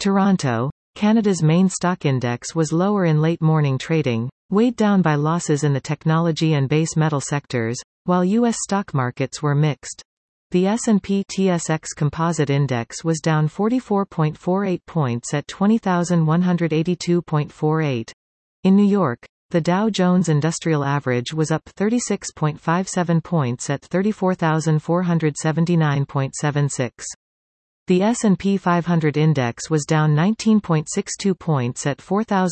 Toronto, Canada's main stock index was lower in late morning trading, weighed down by losses in the technology and base metal sectors, while U.S. stock markets were mixed. The S&P/TSX Composite Index was down 44.48 points at 20,182.48. In New York, the Dow Jones Industrial Average was up 36.57 points at 34,479.76. The S&P 500 index was down 19.62 points at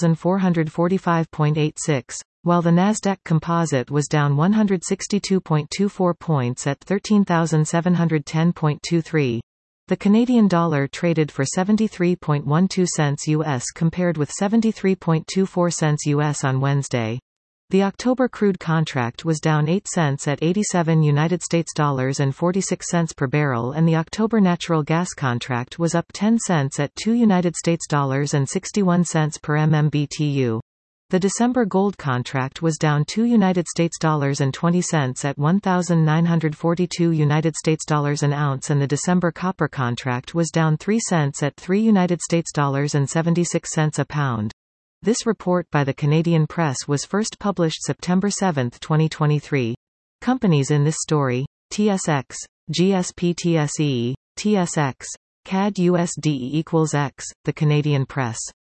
4,445.86, while the Nasdaq Composite was down 162.24 points at 13,710.23. The Canadian dollar traded for 73.12 cents US compared with 73.24 cents US on Wednesday. The October crude contract was down 8 cents at 87 United States dollars and 46 cents per barrel, and the October natural gas contract was up 10 cents at 2 United States dollars and 61 cents per MMBTU. The December gold contract was down 2 United States dollars and 20 cents at 1,942 United States dollars an ounce, and the December copper contract was down 3 cents at 3 United States dollars and 76 cents a pound. This report by the Canadian Press was first published September 7, 2023. Companies in this story: TSX, GSP TSE, TSX, CAD USD equals X, The Canadian Press.